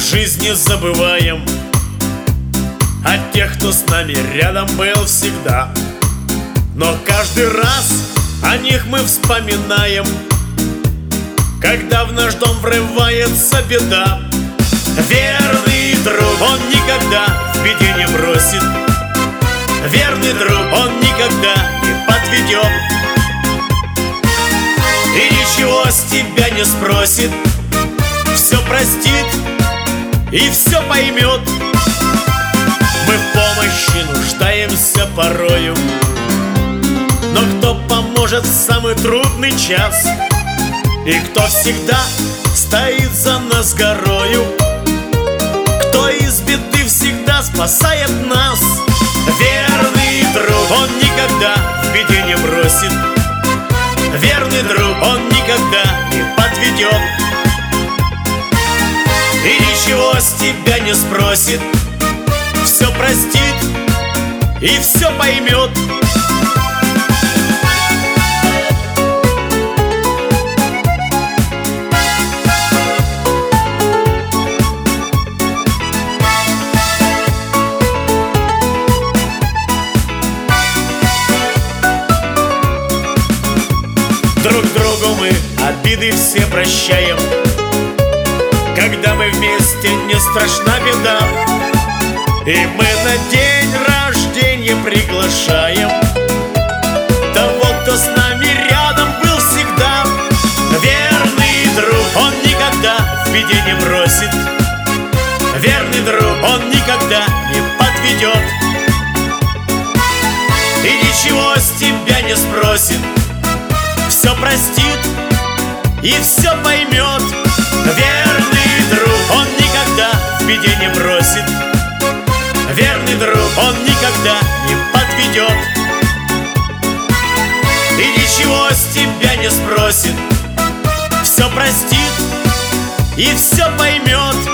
жизни забываем о тех, кто с нами рядом был всегда. Но каждый раз о них мы вспоминаем, когда в наш дом врывается беда. Верный друг, он никогда в беде не бросит. Верный друг, он никогда не подведет. И ничего с тебя не спросит, все простит и все поймет. Мы в помощи нуждаемся порою, но кто поможет в самый трудный час? И кто всегда стоит за нас горою? Кто из беды всегда спасает нас? Верный друг, он никогда в беде не бросит. Верный друг, он никогда не подведет. И ничего с тебя не спросит, все простит и все поймет. Друг другу мы обиды все прощаем, когда мы вместе, не страшна беда. И мы на день рождения приглашаем того, кто с нами рядом был всегда. Верный друг, он никогда в беде не бросит. Верный друг, он никогда не подведет. И ничего с тебя не спросит, все простит и все поймет. Верный друг, он никогда в беде не бросит. Верный друг, он никогда не подведет. И ничего с тебя не спросит, все простит и все поймет.